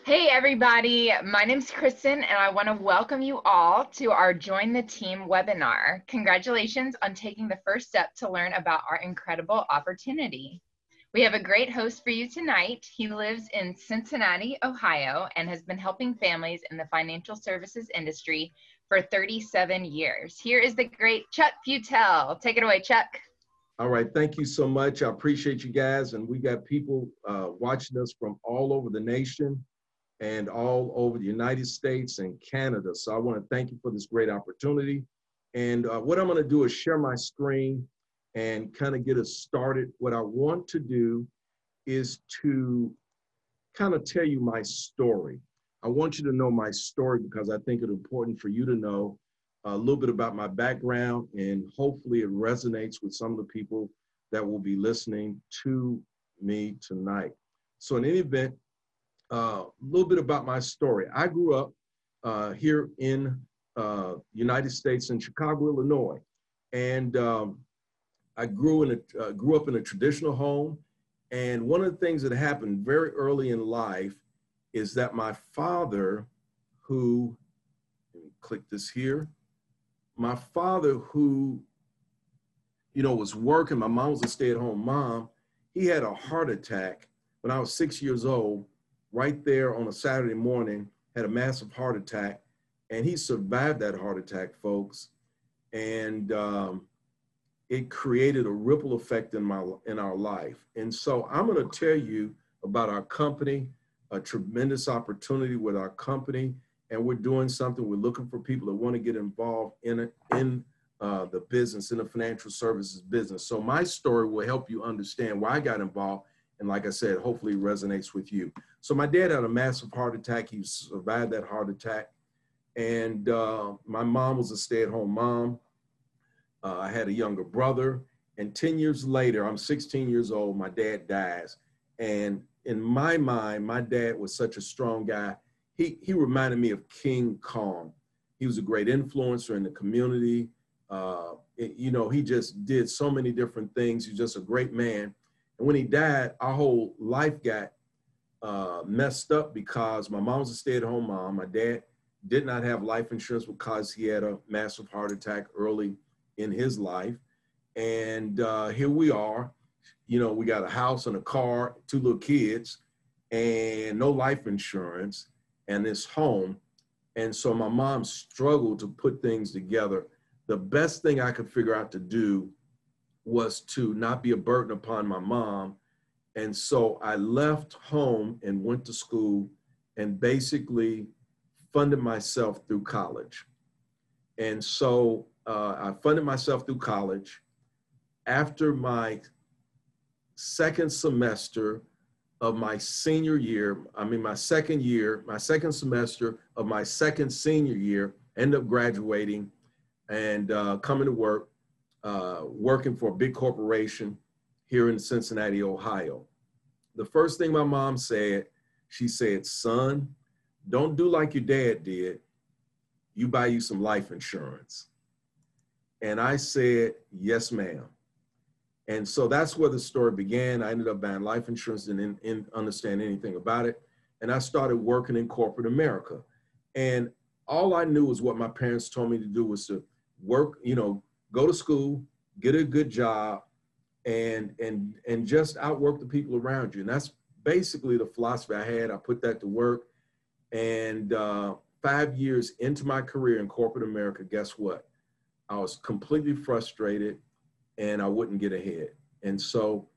Hey everybody, my name's Kristen and I want to welcome you all to our Join the Team webinar. Congratulations on taking the first step to learn about our incredible opportunity. We have a great host for you tonight. He lives in Cincinnati, Ohio, and has been helping families in the financial services industry for 37 years. Here is the great Chuck Futel. Take it away, Chuck. All right, thank you so much. I appreciate you guys. And we got people watching us from all over the nation and all over the United States and Canada. So I want to thank you for this great opportunity. And what I'm going to do is share my screen and kind of get us started. What I want to do is to kind of tell you my story. I want you to know my story because I think it's important for you to know a little bit about my background, and hopefully it resonates with some of the people that will be listening to me tonight. So in any event, a little bit about my story. I grew up here in United States in Chicago, Illinois, and I grew up in a traditional home. And one of the things that happened very early in life is that my father, who, let me click this here, my father who, was working, my mom was a stay-at-home mom, he had a heart attack when I was 6 years old, right there on a Saturday morning, had a massive heart attack, and he survived that heart attack, folks. And it created a ripple effect in our life. And so I'm gonna tell you about our company, a tremendous opportunity with our company, and we're doing something. We're looking for people that want to get involved in the business, in the financial services business. So my story will help you understand why I got involved. And like I said, hopefully it resonates with you. So my dad had a massive heart attack. He survived that heart attack. And my mom was a stay-at-home mom. I had a younger brother. And 10 years later, I'm 16 years old, my dad dies. And in my mind, my dad was such a strong guy. He reminded me of King Kong. He was a great influencer in the community. He just did so many different things. He's just a great man. And when he died, our whole life got messed up because my mom was a stay-at-home mom. My dad did not have life insurance because he had a massive heart attack early in his life. And here we are, we got a house and a car, 2 little kids, and no life insurance, and this home. And so my mom struggled to put things together. The best thing I could figure out to do was to not be a burden upon my mom. And so I left home and went to school and basically funded myself through college. And so I funded myself through college. After my second semester of my senior year, my second semester of my second senior year, ended up graduating and coming to work, working for a big corporation here in Cincinnati, Ohio. The first thing my mom said, she said, "Son, don't do like your dad did. You buy you some life insurance." And I said, "Yes, ma'am." And so that's where the story began. I ended up buying life insurance and didn't understand anything about it. And I started working in corporate America. And all I knew was what my parents told me to do was to work, go to school, get a good job, and just outwork the people around you. And that's basically the philosophy I had. I put that to work. And 5 years into my career in corporate America, guess what? I was completely frustrated and I wouldn't get ahead. And so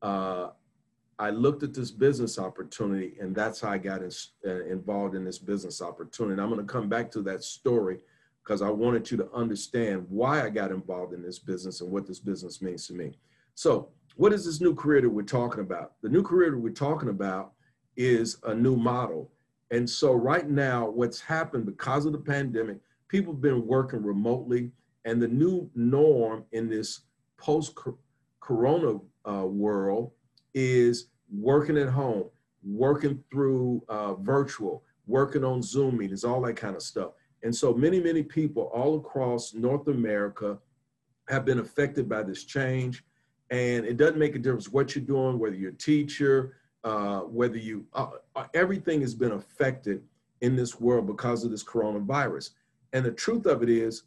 I looked at this business opportunity, and that's how I got involved in this business opportunity. I'm going to come back to that story because I wanted you to understand why I got involved in this business and what this business means to me. So what is this new career that we're talking about? The new career that we're talking about is a new model. And so right now, what's happened because of the pandemic, people have been working remotely, and the new norm in this post-corona world is working at home, working through virtual, working on Zoom meetings, all that kind of stuff. And so many, many people all across North America have been affected by this change. And it doesn't make a difference what you're doing, whether you're a teacher, whether you, everything has been affected in this world because of this coronavirus. And the truth of it is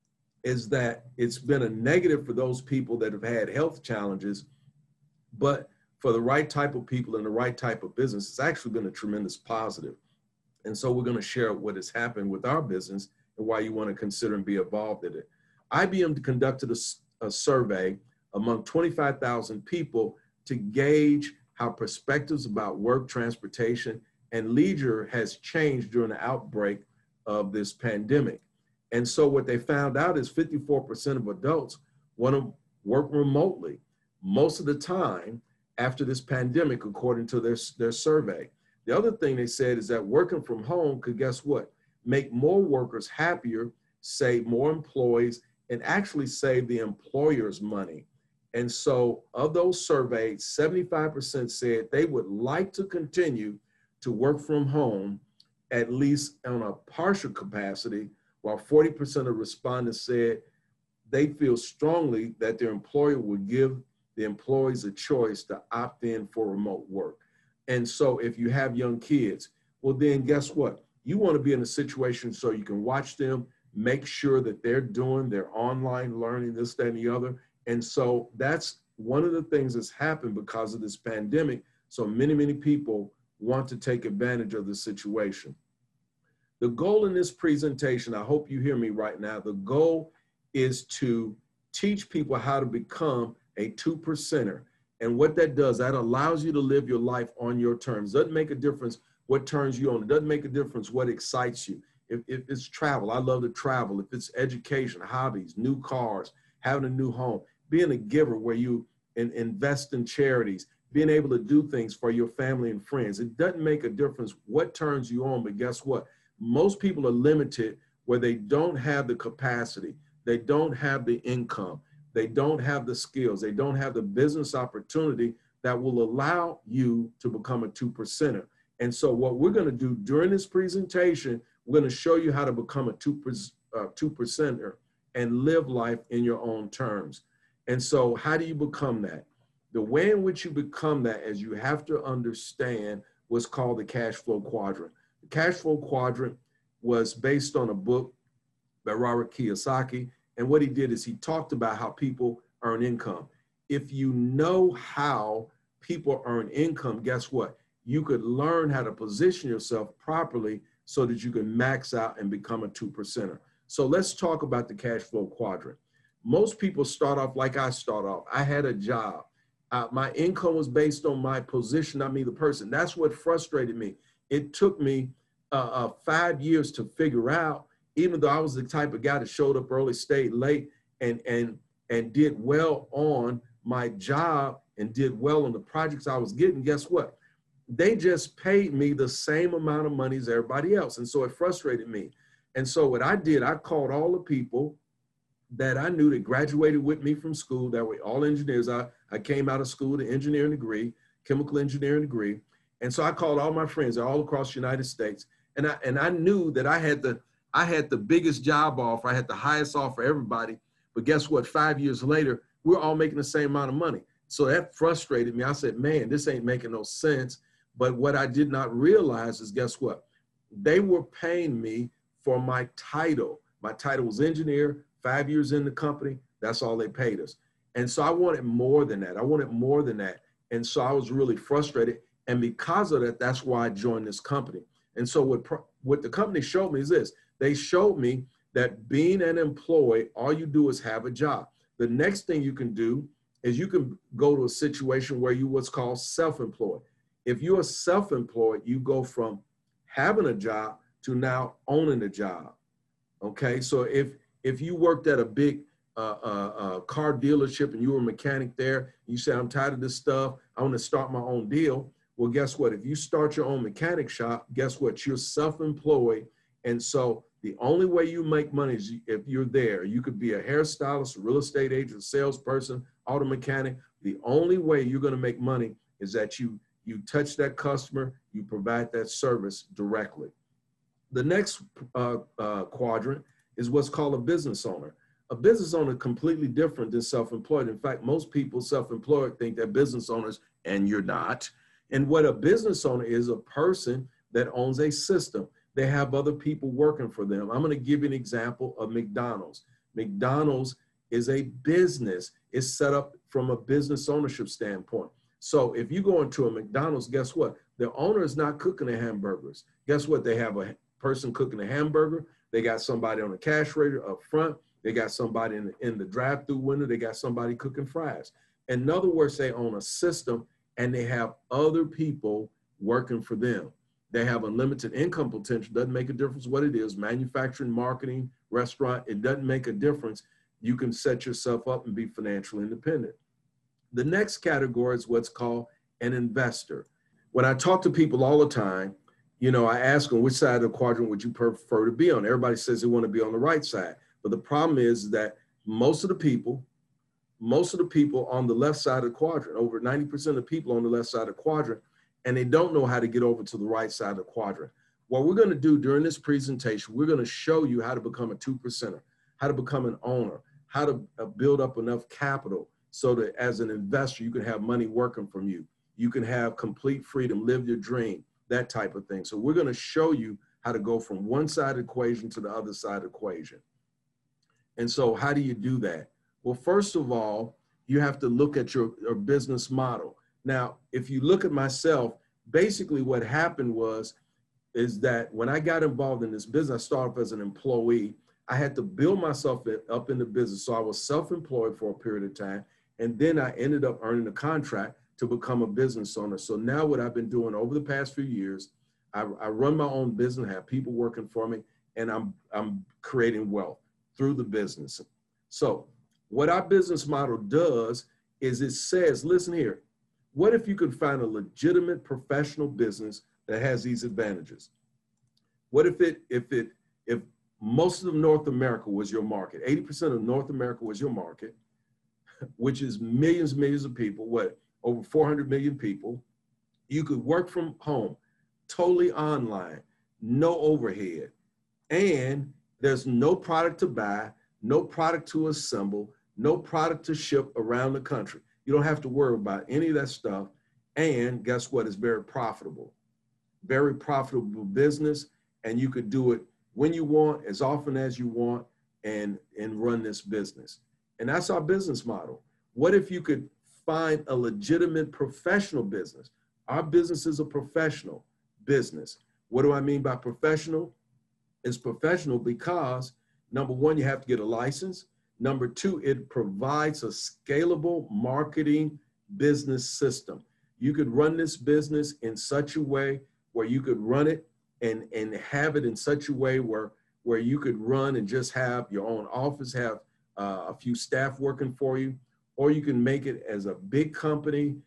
that it's been a negative for those people that have had health challenges, but for the right type of people and the right type of business, it's actually been a tremendous positive. And so we're going to share what has happened with our business and why you want to consider and be involved in it. IBM conducted a survey among 25,000 people to gauge how perspectives about work, transportation, and leisure has changed during the outbreak of this pandemic. And so what they found out is 54% of adults want to work remotely most of the time after this pandemic, according to their survey. The other thing they said is that working from home could, guess what, make more workers happier, save more employees, and actually save the employers money. And so of those surveyed, 75% said they would like to continue to work from home, at least on a partial capacity, while 40% of respondents said they feel strongly that their employer would give the employees a choice to opt in for remote work. And so if you have young kids, well, then guess what? You want to be in a situation so you can watch them, make sure that they're doing their online learning, this, that, and the other. And so that's one of the things that's happened because of this pandemic. So many, many people want to take advantage of the situation. The goal in this presentation, I hope you hear me right now, the goal is to teach people how to become a 2%er. And what that does, that allows you to live your life on your terms. Doesn't make a difference what turns you on. It doesn't make a difference what excites you. If it's travel, I love to travel. If it's education, hobbies, new cars, having a new home, being a giver where you invest in charities, being able to do things for your family and friends. It doesn't make a difference what turns you on, but guess what? Most people are limited where they don't have the capacity, they don't have the income, they don't have the skills, they don't have the business opportunity that will allow you to become a 2%er. And so what we're going to do during this presentation, we're going to show you how to become a 2%er and live life in your own terms. And so how do you become that? The way in which you become that is you have to understand what's called the cash flow quadrant. The cash flow quadrant was based on a book by Robert Kiyosaki. And what he did is he talked about how people earn income. If you know how people earn income, guess what? You could learn how to position yourself properly so that you can max out and become a 2%er. So let's talk about the cash flow quadrant. Most people start off like I start off. I had a job. My income was based on my position, not me, the person. That's what frustrated me. It took me 5 years to figure out, even though I was the type of guy that showed up early, stayed late, and did well on my job and did well on the projects I was getting, guess what? They just paid me the same amount of money as everybody else. And so it frustrated me. And so what I did, I called all the people that I knew that graduated with me from school, that were all engineers. I came out of school with an engineering degree, chemical engineering degree. And so I called all my friends all across the United States. And I knew that I had the biggest job offer. I had the highest offer for everybody. But guess what? 5 years later, we're all making the same amount of money. So that frustrated me. I said, man, this ain't making no sense. But what I did not realize is, guess what? They were paying me for my title. My title was engineer, 5 years in the company. That's all they paid us. And so I wanted more than that. I wanted more than that. And so I was really frustrated. And because of that, that's why I joined this company. And so what the company showed me is this. They showed me that being an employee, all you do is have a job. The next thing you can do is you can go to a situation where you what's called self-employed. If you're self-employed, you go from having a job to now owning a job. Okay, so if you worked at a big car dealership and you were a mechanic there, you say, I'm tired of this stuff, I want to start my own deal. Well, guess what? If you start your own mechanic shop, guess what? You're self-employed. And so the only way you make money is if you're there. You could be a hairstylist, a real estate agent, salesperson, auto mechanic. The only way you're going to make money is that you touch that customer, you provide that service directly. The next quadrant is what's called a business owner. A business owner is completely different than self-employed. In fact, most people self-employed think they're business owners, and you're not. And what a business owner is a person that owns a system. They have other people working for them. I'm going to give you an example of McDonald's. McDonald's is a business. It's set up from a business ownership standpoint. So if you go into a McDonald's, guess what? The owner is not cooking the hamburgers. Guess what? They have a person cooking the hamburger. They got somebody on the cash register up front. They got somebody in the drive-through window. They got somebody cooking fries. In other words, they own a system and they have other people working for them. They have unlimited income potential. Doesn't make a difference what it is, manufacturing, marketing, restaurant, it doesn't make a difference. You can set yourself up and be financially independent. The next category is what's called an investor. When I talk to people all the time, you know, I ask them, which side of the quadrant would you prefer to be on? Everybody says they want to be on the right side. But the problem is that most of the people on the left side of the quadrant, over 90% of people on the left side of the quadrant, and they don't know how to get over to the right side of the quadrant. What we're going to do during this presentation, we're going to show you how to become a 2%er, how to become an owner, how to build up enough capital so that as an investor, you can have money working from you. You can have complete freedom, live your dream, that type of thing. So we're going to show you how to go from one side of the equation to the other side of the equation. And so how do you do that? Well, first of all, you have to look at your business model. Now, if you look at myself, basically what happened is that when I got involved in this business, I started off as an employee. I had to build myself up in the business. So I was self-employed for a period of time. And then I ended up earning a contract to become a business owner. So now what I've been doing over the past few years, I run my own business, have people working for me, and I'm creating wealth through the business. So what our business model does is it says, listen here, what if you could find a legitimate professional business that has these advantages? What if most of North America was your market, 80% of North America was your market, which is millions of people, over 400 million people. You could work from home, totally online, no overhead, and there's no product to buy, no product to assemble, no product to ship around the country. You don't have to worry about any of that stuff. And guess what? It's very profitable business. And you could do it when you want, as often as you want, and run this business. And that's our business model. What if you could find a legitimate professional business? Our business is a professional business. What do I mean by professional? It's professional because, number one, you have to get a license. Number two, it provides a scalable marketing business system. You could run this business in such a way where you could run it and have it in such a way where you could run and just have your own office, have a few staff working for you, or you can make it as a big company.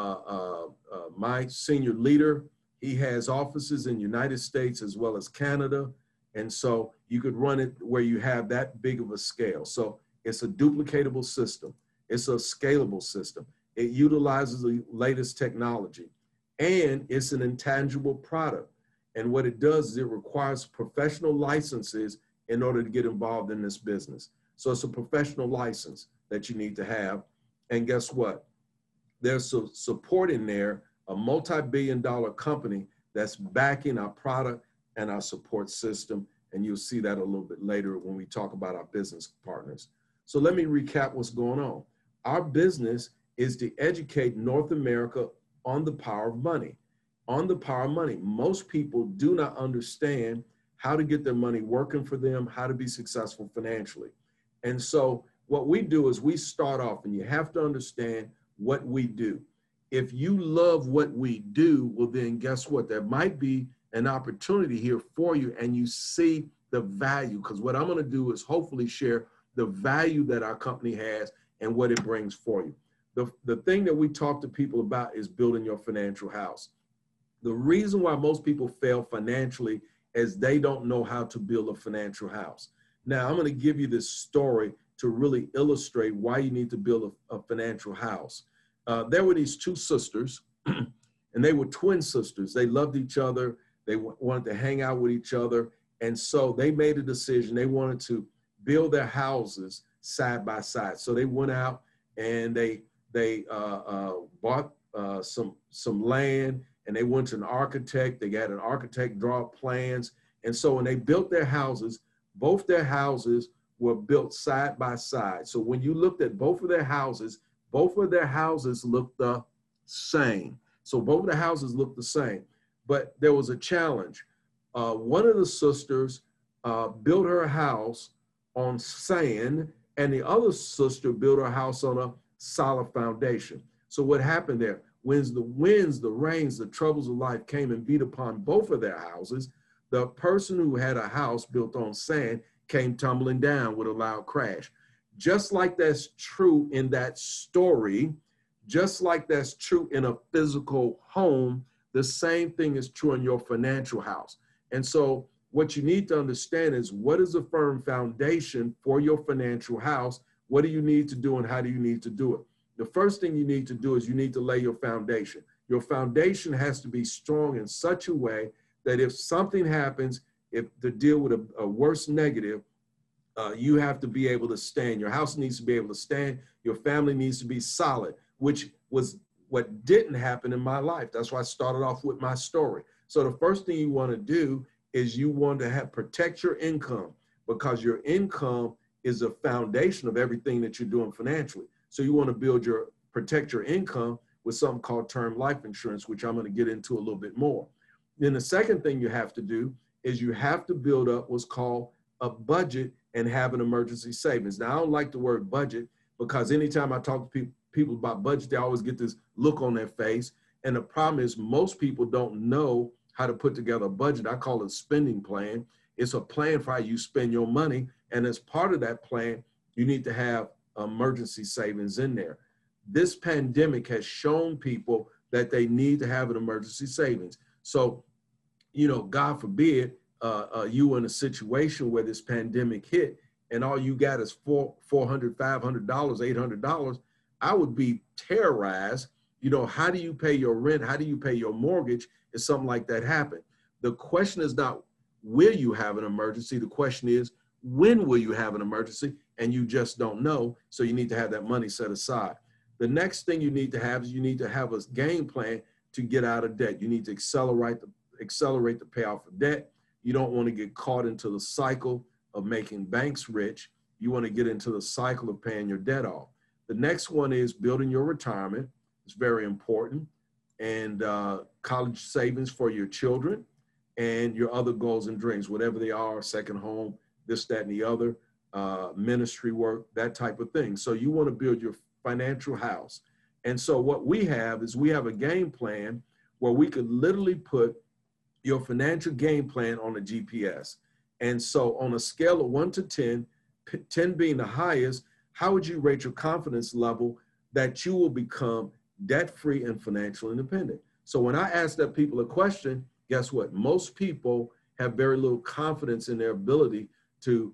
My senior leader, he has offices in the United States as well as Canada. And so you could run it where you have that big of a scale. So it's a duplicatable system. It's a scalable system. It utilizes the latest technology, and it's an intangible product. And what it does is it requires professional licenses in order to get involved in this business. So it's a professional license that you need to have. And guess what? There's support in there, a multi-billion-dollar company that's backing our product and our support system. And you'll see that a little bit later when we talk about our business partners. So let me recap what's going on. Our business is to educate North America on the power of money. On the power of money. Most people do not understand how to get their money working for them, how to be successful financially. And so what we do is we start off, and you have to understand what we do. If you love what we do, well then guess what? There might be an opportunity here for you, and you see the value, because what I'm going to do is hopefully share the value that our company has and what it brings for you. The thing that we talk to people about is building your financial house. The reason why most people fail financially is they don't know how to build a financial house. Now, I'm going to give you this story to really illustrate why you need to build a financial house. There were these two sisters, and they were twin sisters. They loved each other. They wanted to hang out with each other. And so they made a decision. They wanted to build their houses side by side. So they went out and they bought some land, and they went to an architect. They got an architect draw up plans. And so when they built their houses, both their houses were built side by side. So when you looked at both of their houses looked the same. So both of the houses looked the same, but there was a challenge. One of the sisters built her house on sand, and the other sister built her house on a solid foundation. So what happened there? When the winds, the rains, the troubles of life came and beat upon both of their houses, the person who had a house built on sand came tumbling down with a loud crash. Just like that's true in that story, just like that's true in a physical home, the same thing is true in your financial house. And so what you need to understand is, what is a firm foundation for your financial house? What do you need to do and how do you need to do it? The first thing you need to do is you need to lay your foundation. Your foundation has to be strong in such a way that if something happens, if to deal with a worse negative, you have to be able to stand. Your house needs to be able to stand. Your family needs to be solid, which was what didn't happen in my life. That's why I started off with my story. So the first thing you want to do is you want to protect your income, because your income is a foundation of everything that you're doing financially. So you want to protect your income with something called term life insurance, which I'm going to get into a little bit more. Then the second thing you have to do is you have to build up what's called a budget and have an emergency savings. Now, I don't like the word budget, because anytime I talk to people about budget, they always get this look on their face. And the problem is most people don't know how to put together a budget. I call it a spending plan. It's a plan for how you spend your money. And as part of that plan, you need to have emergency savings in there. This pandemic has shown people that they need to have an emergency savings. So, you know, God forbid, you were in a situation where this pandemic hit and all you got is $400, $500, $800, I would be terrorized. You know, how do you pay your rent? How do you pay your mortgage if something like that happened? The question is not, will you have an emergency? The question is, when will you have an emergency? And you just don't know. So you need to have that money set aside. The next thing you need to have is you need to have a game plan to get out of debt. You need to accelerate the payoff of debt. You don't want to get caught into the cycle of making banks rich. You want to get into the cycle of paying your debt off. The next one is building your retirement. It's very important. And college savings for your children and your other goals and dreams, whatever they are, second home, this, that, and the other, ministry work, that type of thing. So you want to build your financial house. And so what we have is we have a game plan where we could literally put your financial game plan on a GPS. And so on a scale of 1 to 10, 10 being the highest, how would you rate your confidence level that you will become debt-free and financially independent? So when I ask that people a question, guess what? Most people have very little confidence in their ability to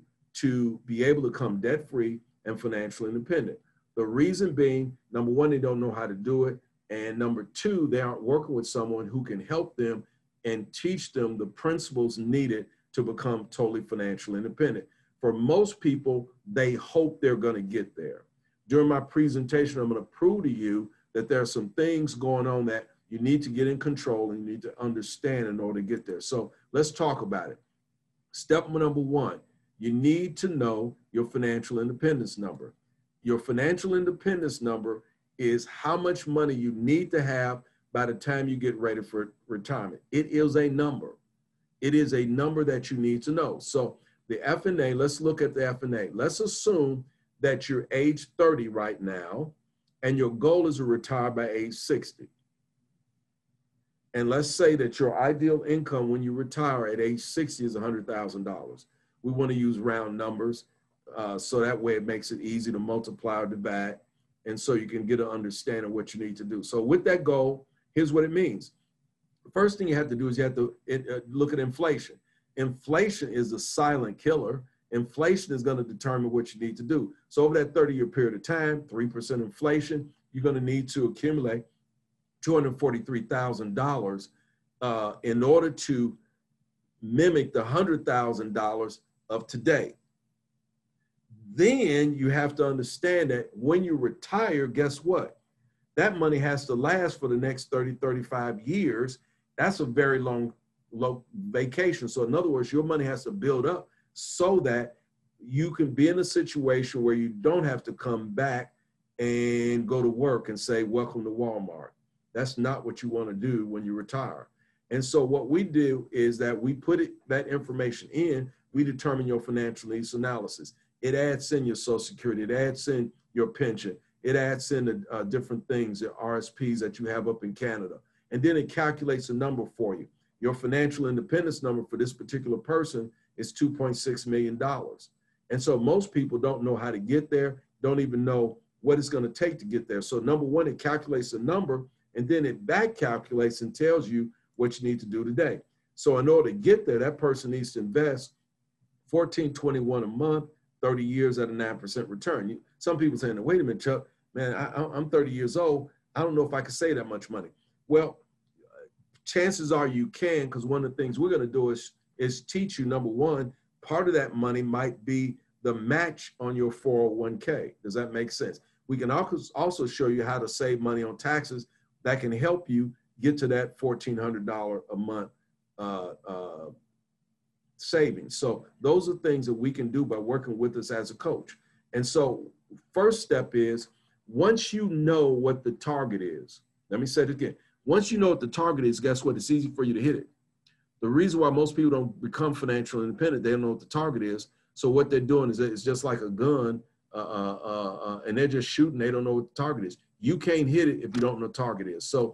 be able to become debt-free and financially independent. The reason being, number one, they don't know how to do it. And number two, they aren't working with someone who can help them and teach them the principles needed to become totally financially independent. For most people, they hope they're going to get there. During my presentation, I'm going to prove to you that there are some things going on that you need to get in control and you need to understand in order to get there. So let's talk about it. Step number one, you need to know your financial independence number. Your financial independence number is how much money you need to have by the time you get ready for retirement. It is a number. It is a number that you need to know. So the F&A, let's look at the F&A. Let's assume that you're age 30 right now, and your goal is to retire by age 60. And let's say that your ideal income when you retire at age 60 is $100,000. We want to use round numbers, so that way it makes it easy to multiply or divide, and so you can get an understanding of what you need to do. So with that goal, here's what it means. The first thing you have to do is you have to look at inflation. Inflation is a silent killer. Inflation is going to determine what you need to do. So over that 30-year period of time, 3% inflation, you're going to need to accumulate $243,000 in order to mimic the $100,000 of today. Then you have to understand that when you retire, guess what? that money has to last for the next 30, 35 years. That's a very long vacation. So in other words, your money has to build up so that you can be in a situation where you don't have to come back and go to work and say, welcome to Walmart. That's not what you want to do when you retire. And so what we do is that we put that information in, we determine your financial needs analysis. It adds in your Social Security, it adds in your pension, it adds in the different things, the RSPs that you have up in Canada. And then it calculates a number for you. Your financial independence number for this particular person is $2.6 million. And so most people don't know how to get there, don't even know what it's going to take to get there. So number one, it calculates a number, and then it back calculates and tells you what you need to do today. So in order to get there, that person needs to invest $14.21 a month, 30 years at a 9% return. Some people saying, wait a minute, Chuck, man, I'm 30 years old. I don't know if I can save that much money. Well, chances are you can, because one of the things we're going to do is teach you, number one, part of that money might be the match on your 401k. Does that make sense? We can also show you how to save money on taxes that can help you get to that $1,400 a month savings. So those are things that we can do by working with us as a coach. And so first step is, once you know what the target is, let me say it again. Once you know what the target is, guess what? It's easy for you to hit it. The reason why most people don't become financially independent, they don't know what the target is. So what they're doing is it's just like a gun, and they're just shooting. They don't know what the target is. You can't hit it if you don't know what the target is. So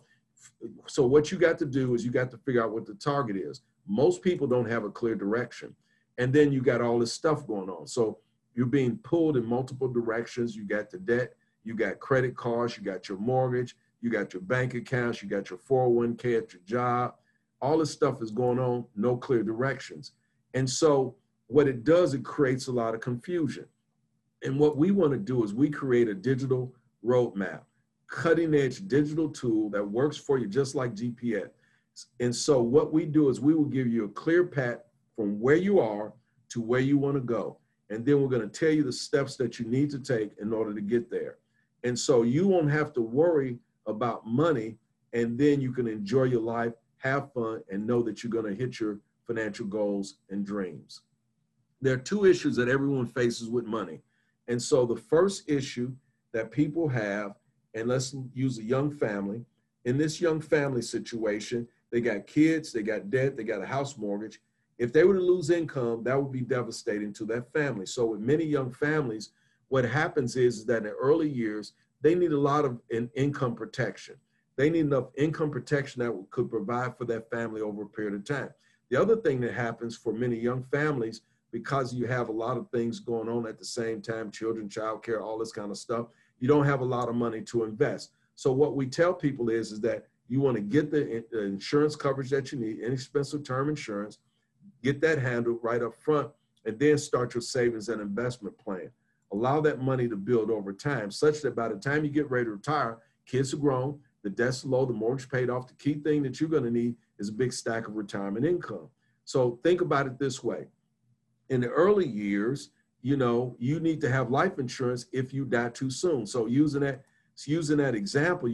what you got to do is you got to figure out what the target is. Most people don't have a clear direction. And then you got all this stuff going on. So you're being pulled in multiple directions. You got the debt, you got credit cards, you got your mortgage, you got your bank accounts, you got your 401k at your job. All this stuff is going on, no clear directions. And so what it does, it creates a lot of confusion. And what we want to do is we create a digital roadmap, cutting edge digital tool that works for you just like GPS. And so what we do is we will give you a clear path from where you are to where you want to go. And then we're going to tell you the steps that you need to take in order to get there. And so you won't have to worry about money, and then you can enjoy your life, have fun, and know that you're going to hit your financial goals and dreams. There are two issues that everyone faces with money. And so the first issue that people have, and let's use a young family. In this young family situation, they got kids, they got debt, they got a house mortgage. If they were to lose income, that would be devastating to that family. So with many young families, what happens is that in the early years, they need a lot of income protection. They need enough income protection that could provide for that family over a period of time. The other thing that happens for many young families, because you have a lot of things going on at the same time, children, childcare, all this kind of stuff, you don't have a lot of money to invest. So what we tell people is that you want to get the insurance coverage that you need, inexpensive term insurance, get that handled right up front, and then start your savings and investment plan. Allow that money to build over time, such that by the time you get ready to retire, kids are grown, the debt's low, the mortgage paid off. The key thing that you're going to need is a big stack of retirement income. So think about it this way. In the early years, you need to have life insurance if you die too soon. So using that example,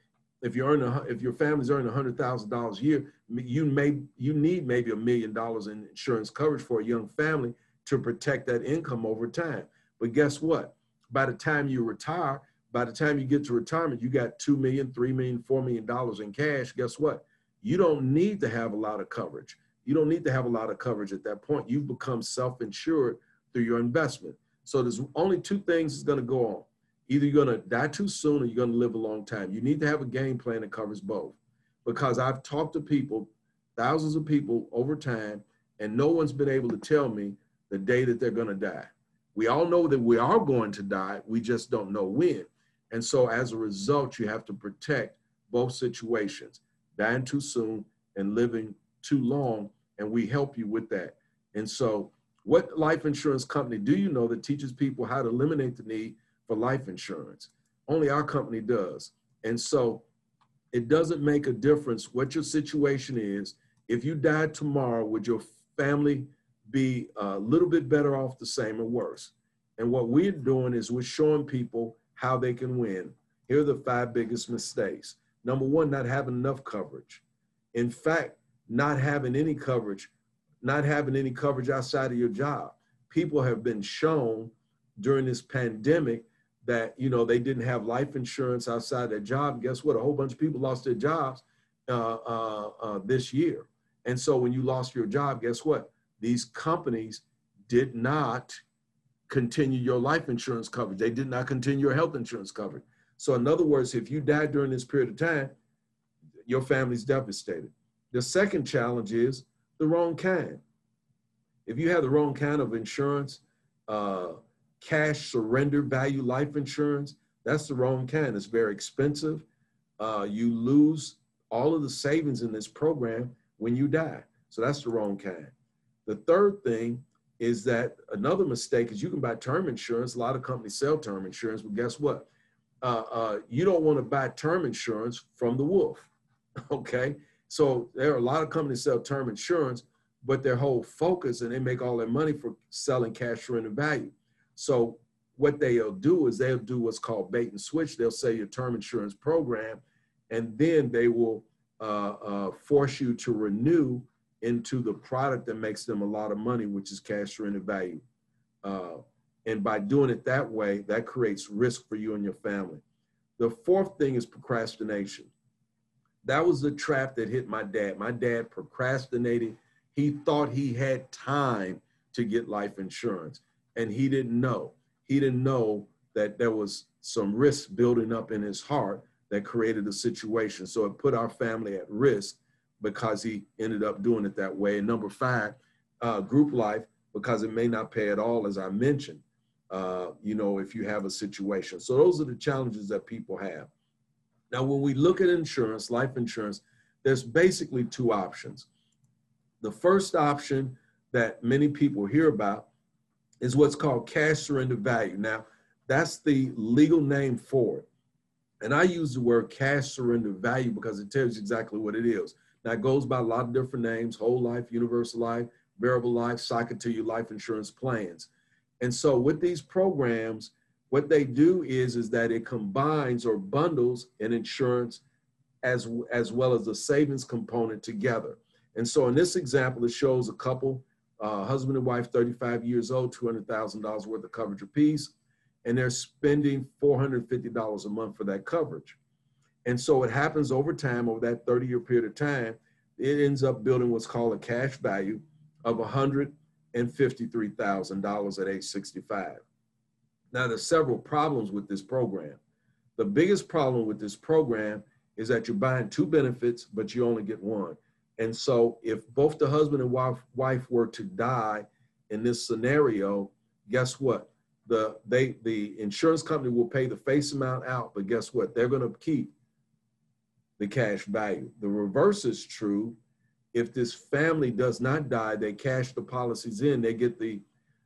if your family's earning $100,000 a year, you need maybe $1 million in insurance coverage for a young family to protect that income over time. But guess what? By the time you retire, by the time you get to retirement, you got $2 million, $3 million, $4 million in cash. Guess what? You don't need to have a lot of coverage. You don't need to have a lot of coverage at that point. You've become self-insured through your investment. So there's only two things that's going to go on. Either you're going to die too soon or you're going to live a long time. You need to have a game plan that covers both. Because I've talked to people, thousands of people over time, and no one's been able to tell me the day that they're going to die. We all know that we are going to die. We just don't know when. And so as a result, you have to protect both situations, dying too soon and living too long. And we help you with that. And so what life insurance company do you know that teaches people how to eliminate the need for life insurance? Only our company does. And so it doesn't make a difference what your situation is. If you died tomorrow, would your family be a little bit better off, the same, or worse? And what we're doing is we're showing people how they can win. Here are the 5 biggest mistakes. Number one, not having enough coverage. In fact, not having any coverage outside of your job. People have been shown during this pandemic that, you know, they didn't have life insurance outside their job. Guess what? A whole bunch of people lost their jobs this year. And so when you lost your job, guess what? These companies did not continue your life insurance coverage. They did not continue your health insurance coverage. So in other words, if you died during this period of time, your family's devastated. The second challenge is the wrong kind. If you have the wrong kind of insurance, cash surrender value life insurance, that's the wrong kind. It's very expensive. You lose all of the savings in this program when you die. So that's the wrong kind. The third thing is that another mistake is you can buy term insurance. A lot of companies sell term insurance, but guess what? You don't want to buy term insurance from the wolf, okay? So there are a lot of companies sell term insurance, but their whole focus, and they make all their money for selling cash surrender value. So what they'll do is they'll do what's called bait and switch. They'll sell your term insurance program, and then they will force you to renew into the product that makes them a lot of money, which is cash surrender value. And by doing it that way, that creates risk for you and your family. The fourth thing is procrastination. That was the trap that hit my dad. My dad procrastinated. He thought he had time to get life insurance, and he didn't know. He didn't know that there was some risk building up in his heart that created a situation. So it put our family at risk because he ended up doing it that way. And number 5, group life, because it may not pay at all, as I mentioned, you know, if you have a situation. So those are the challenges that people have. Now, when we look at insurance, life insurance, there's basically 2 options. The first option that many people hear about is what's called cash surrender value. Now, that's the legal name for it. And I use the word cash surrender value because it tells you exactly what it is. Now, it goes by a lot of different names: whole life, universal life, variable life, cycle to your life insurance plans. And so with these programs, what they do is that it combines or bundles an insurance as well as the savings component together. And so in this example, it shows a couple, husband and wife, 35 years old, $200,000 worth of coverage apiece, and they're spending $450 a month for that coverage. And so it happens over time, over that 30-year period of time, it ends up building what's called a cash value of $153,000 at age 65. Now, there's several problems with this program. The biggest problem with this program is that you're buying 2 benefits, but you only get one. And so if both the husband and wife were to die in this scenario, guess what? The insurance company will pay the face amount out, but guess what? They're going to keep the cash value. The reverse is true. If this family does not die, they cash the policies in, they get the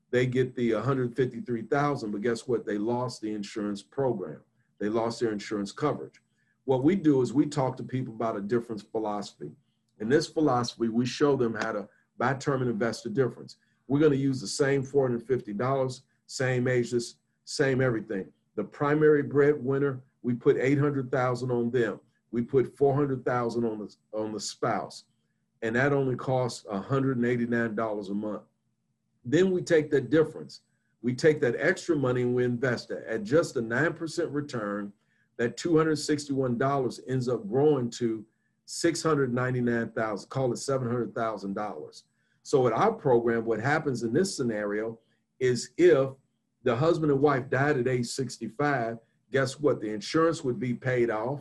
$153,000, but guess what? They lost the insurance program. They lost their insurance coverage. What we do is we talk to people about a difference philosophy. In this philosophy, we show them how to buy term and invest the difference. We're going to use the same $450, same ages, same everything. The primary breadwinner, we put $800,000 on them. We put $400,000 on the spouse, and that only costs $189 a month. Then we take that difference. We take that extra money and we invest it at just a 9% return. That $261 ends up growing to $699,000, call it $700,000. So at our program, what happens in this scenario is if the husband and wife died at age 65, guess what? The insurance would be paid off,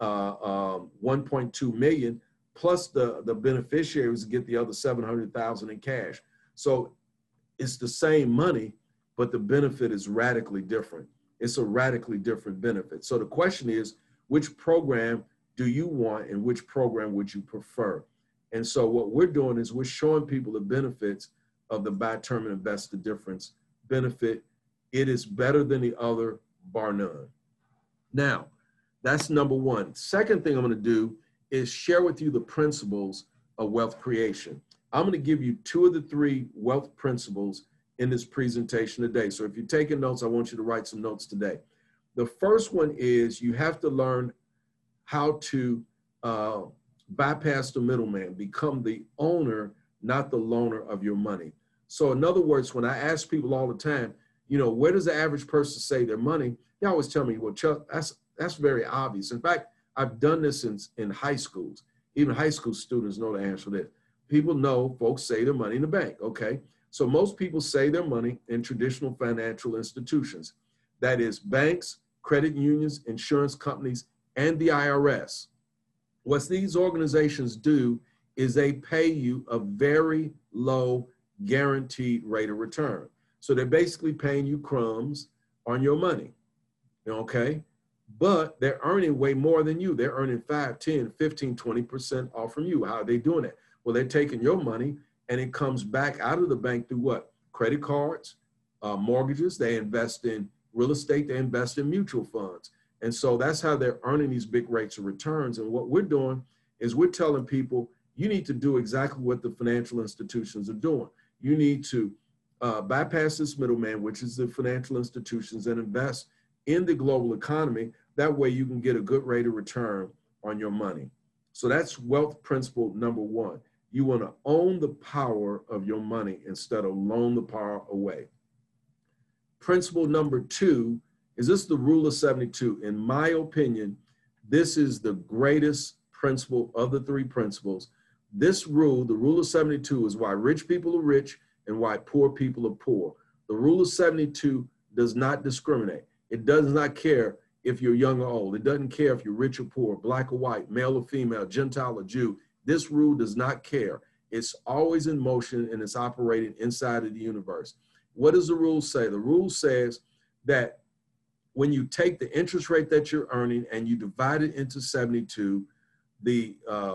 $1.2 million, plus the beneficiaries get the other $700,000 in cash. So it's the same money, but the benefit is radically different. It's a radically different benefit. So the question is, which program do you want and which program would you prefer? And so what we're doing is we're showing people the benefits of the buy term and invest the difference benefit. It is better than the other, bar none. Now, that's number 1. Second thing I'm going to do is share with you the principles of wealth creation. I'm going to give you 2 of the 3 wealth principles in this presentation today. So if you're taking notes, I want you to write some notes today. The first one is you have to learn how to bypass the middleman, become the owner, not the loaner of your money. So in other words, when I ask people all the time, you know, where does the average person save their money? They always tell me, well, Chuck, that's very obvious. In fact, I've done this in high schools. Even high school students know the answer to this. People know folks save their money in the bank, okay? So most people save their money in traditional financial institutions. That is banks, credit unions, insurance companies, and the IRS. What these organizations do is they pay you a very low guaranteed rate of return. So they're basically paying you crumbs on your money, okay? But they're earning way more than you. They're earning 5, 10, 15, 20% off from you. How are they doing it? Well, they're taking your money and it comes back out of the bank through what? Credit cards, mortgages. They invest in real estate. They invest in mutual funds. And so that's how they're earning these big rates of returns. And what we're doing is we're telling people, you need to do exactly what the financial institutions are doing. You need to bypass this middleman, which is the financial institutions, and invest in the global economy. That way you can get a good rate of return on your money. So that's wealth principle number one. You want to own the power of your money instead of loan the power away. Principle number two is this the rule of 72. In my opinion, this is the greatest principle of the three principles. This rule, the rule of 72, is why rich people are rich and why poor people are poor. The rule of 72 does not discriminate. It does not care if you're young or old. It doesn't care if you're rich or poor, black or white, male or female, Gentile or Jew. This rule does not care. It's always in motion and it's operating inside of the universe. What does the rule say? The rule says that when you take the interest rate that you're earning and you divide it into 72, the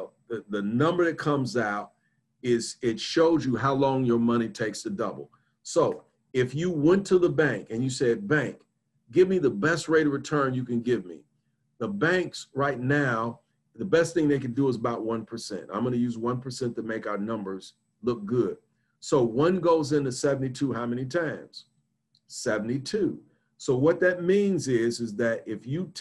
number that comes out is, it shows you how long your money takes to double. So if you went to the bank and you said, bank, give me the best rate of return you can give me. The banks right now, the best thing they can do is about 1%. I'm going to use 1% to make our numbers look good. So one goes into 72 how many times? 72. So what that means is that if you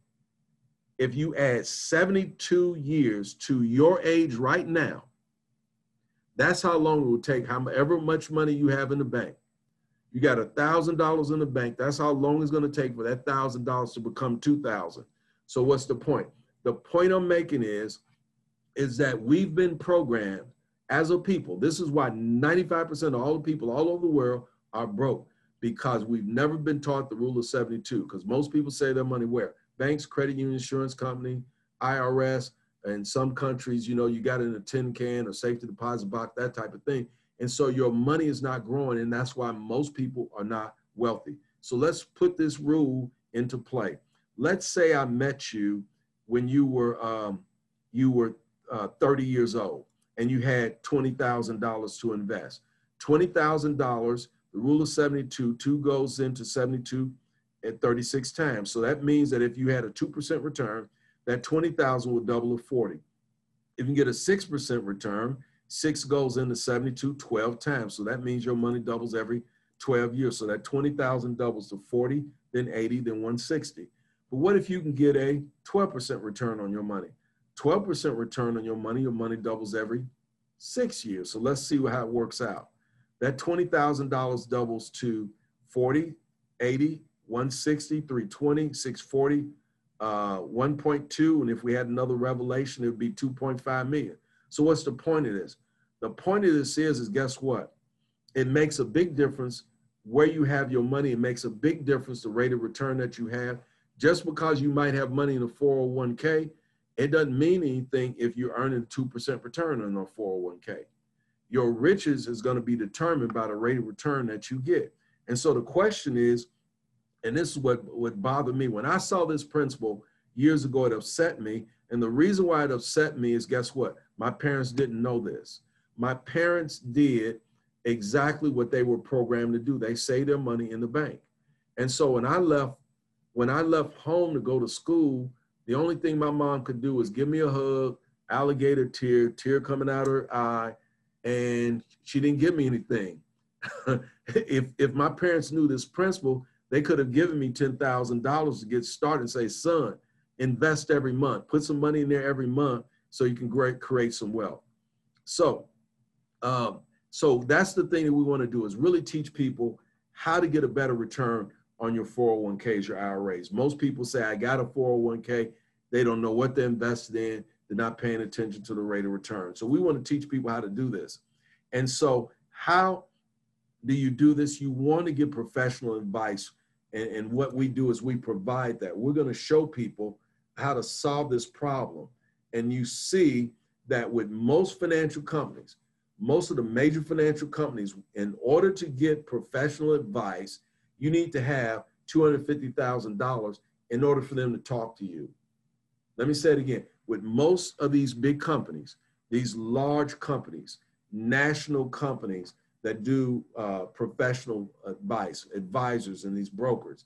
add 72 years to your age right now, that's how long it will take, however much money you have in the bank. You got $1,000 in the bank. That's how long it's going to take for that $1,000 to become 2,000. So what's the point? The point I'm making is that we've been programmed as a people. This is why 95% of all the people all over the world are broke, because we've never been taught the rule of 72. Because most people save their money where? Banks, credit union, insurance company, IRS. In some countries, you know, you got it in a tin can or safety deposit box, that type of thing. And so your money is not growing, and that's why most people are not wealthy. So let's put this rule into play. Let's say I met you when you were 30 years old and you had $20,000 to invest. $20,000, the rule of 72, 2 goes into 72 at 36 times. So that means that if you had a 2% return, that 20,000 will double to 40. If you get a 6% return, 6 goes into 72 12 times. So that means your money doubles every 12 years. So that 20,000 doubles to 40, then 80, then 160. But what if you can get a 12% return on your money? 12% return on your money doubles every 6 years. So let's see how it works out. That $20,000 doubles to 40, 80, 160, 320, 640, 1.2. And if we had another revelation, it would be 2.5 million. So what's the point of this? The point of this is guess what? It makes a big difference where you have your money. It makes a big difference the rate of return that you have. Just because you might have money in a 401k, it doesn't mean anything if you're earning 2% return on a 401k. Your riches is going to be determined by the rate of return that you get. And so the question is, and this is what bothered me. When I saw this principle years ago, it upset me. And the reason why it upset me is, guess what? My parents didn't know this. My parents did exactly what they were programmed to do. They saved their money in the bank. And so when I left home to go to school, the only thing my mom could do was give me a hug, alligator tear coming out of her eye, and she didn't give me anything. If my parents knew this principle, They could have given me $10,000 to get started and say, son, invest every month, put some money in there every month so you can create some wealth. So, so that's the thing that we want to do, is really teach people how to get a better return on your 401ks, your IRAs. Most people say, I got a 401k. They don't know what they're invested in. They're not paying attention to the rate of return. So we want to teach people how to do this. And so how do you do this? You want to give professional advice. And what we do is we provide that. We're going to show people how to solve this problem. And you see that with most financial companies, most of the major financial companies, in order to get professional advice, you need to have $250,000 in order for them to talk to you. Let me say it again. With most of these big companies, these large companies, national companies that do professional advice, advisors and these brokers,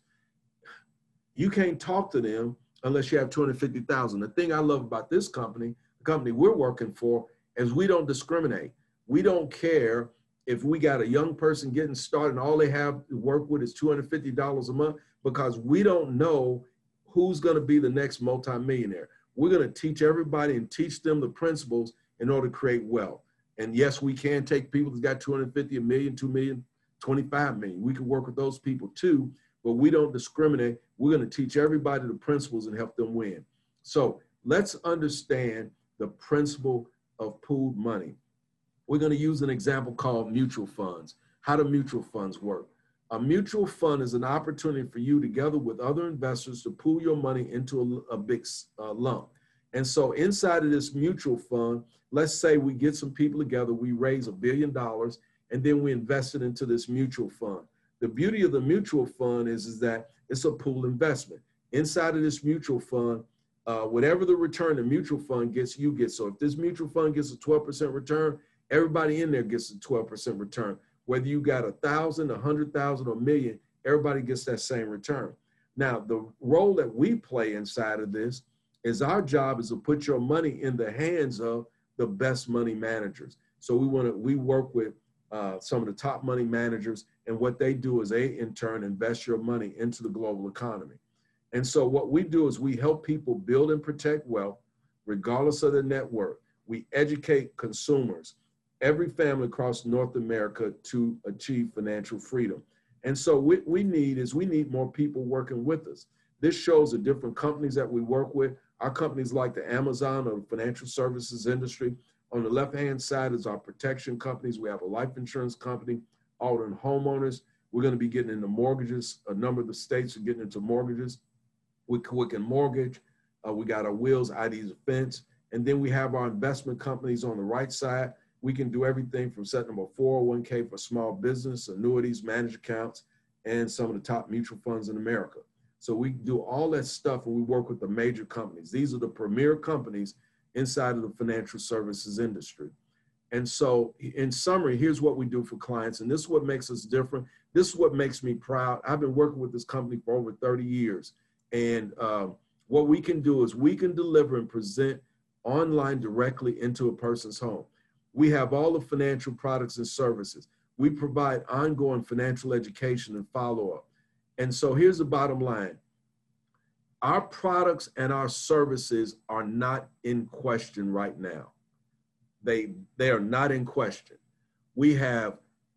you can't talk to them unless you have $250,000. The thing I love about this company, the company we're working for, is we don't discriminate. We don't care if we got a young person getting started and all they have to work with is $250 a month, because we don't know who's going to be the next multimillionaire. We're going to teach everybody and teach them the principles in order to create wealth. And yes, we can take people that got 250, a million, 2 million, 25 million. We can work with those people too, but we don't discriminate. We're going to teach everybody the principles and help them win. So let's understand the principle of pooled money. We're going to use an example called mutual funds. How do mutual funds work? A mutual fund is an opportunity for you, together with other investors, to pool your money into a big lump. And so inside of this mutual fund, let's say we get some people together, we raise $1 billion, and then we invest it into this mutual fund. The beauty of the mutual fund is that it's a pooled investment. Inside of this mutual fund, whatever the return the mutual fund gets, you get. So if this mutual fund gets a 12% return, everybody in there gets a 12% return. Whether you got 1,000, 100,000, or a million, everybody gets that same return. Now, the role that we play inside of this is our job is to put your money in the hands of the best money managers. So we work with some of the top money managers, and what they do is they in turn invest your money into the global economy. And so what we do is we help people build and protect wealth regardless of their net worth. We educate consumers, every family across North America, to achieve financial freedom. And so what we need more people working with us. This shows the different companies that we work with. Our companies like the Amazon of the financial services industry. On the left-hand side is our protection companies. We have a life insurance company, Alden Homeowners. We're going to be getting into mortgages. A number of the states are getting into mortgages with Quicken Mortgage. We got our Wills ID Defense. And then we have our investment companies on the right side. We can do everything from setting up a 401k for small business, annuities, managed accounts, and some of the top mutual funds in America. So we do all that stuff, and we work with the major companies. These are the premier companies inside of the financial services industry. And so in summary, here's what we do for clients, and this is what makes us different. This is what makes me proud. I've been working with this company for over 30 years. And what we can do is we can deliver and present online directly into a person's home. We have all the financial products and services. We provide ongoing financial education and follow-up. And so here's the bottom line. Our products and our services are not in question right now. They are not in question. We have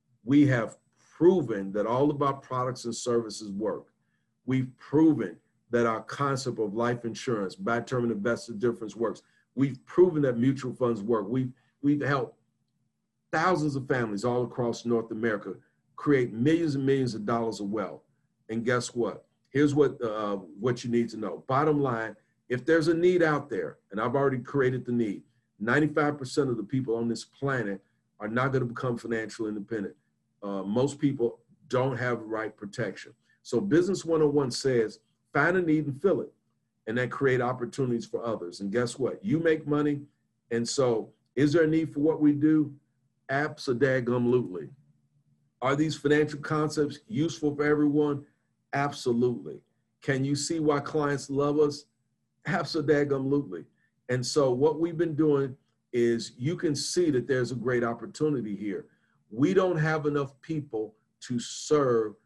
proven that all of our products and services work. We've proven that our concept of life insurance, buy term and invest the difference, works. We've proven that mutual funds work. We've helped thousands of families all across North America create millions and millions of dollars of wealth. And guess what? Here's what you need to know. Bottom line, if there's a need out there, and I've already created the need, 95% of the people on this planet are not going to become financially independent. Most people don't have the right protection. So Business 101 says, find a need and fill it, and then create opportunities for others. And guess what? You make money. And so is there a need for what we do? Abso-daggum-lutely. Are these financial concepts useful for everyone? Absolutely. Can you see why clients love us? Abso-daggum-lutely. And so what we've been doing is you can see that there's a great opportunity here. We don't have enough people to serve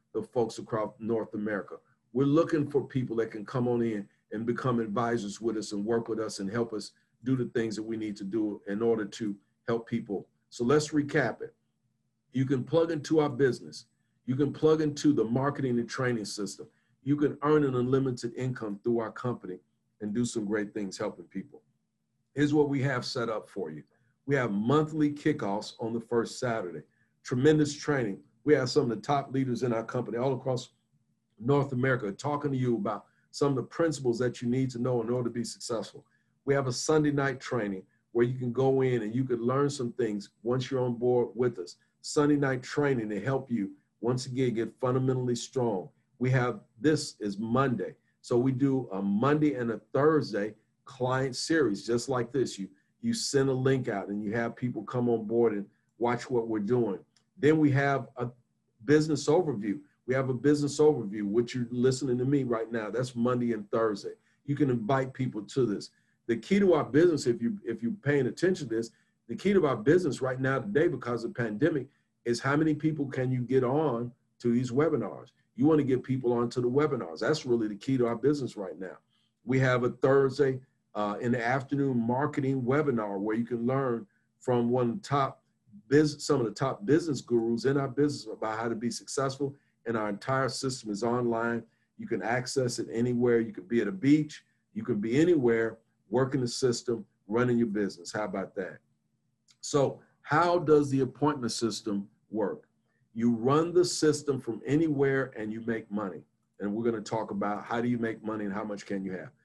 the folks across North America. We're looking for people that can come on in and become advisors with us and work with us and help us do the things that we need to do in order to help people. So let's recap it. You can plug into our business. You can plug into the marketing and training system. You can earn an unlimited income through our company and do some great things helping people. Here's what we have set up for you. We have monthly kickoffs on the first Saturday. Tremendous training. We have some of the top leaders in our company all across North America talking to you about some of the principles that you need to know in order to be successful. We have a Sunday night training where you can go in and you can learn some things once you're on board with us. Sunday night training to help you, once again, get fundamentally strong. We have, this is Monday. So we do a Monday and a Thursday client series, just like this. You send a link out and you have people come on board and watch what we're doing. Then we have a business overview. We have a business overview, which you're listening to me right now. That's Monday and Thursday. You can invite people to this. The key to our business, if you're paying attention to this, the key to our business right now today, because of the pandemic, is how many people can you get on to these webinars? You want to get people onto the webinars. That's really the key to our business right now. We have a Thursday in the afternoon marketing webinar where you can learn from some of the top business gurus in our business about how to be successful. And our entire system is online. You can access it anywhere. You could be at a beach. You can be anywhere, working the system, running your business. How about that? So how does the appointment system work? You run the system from anywhere and you make money. And we're going to talk about how do you make money and how much can you have.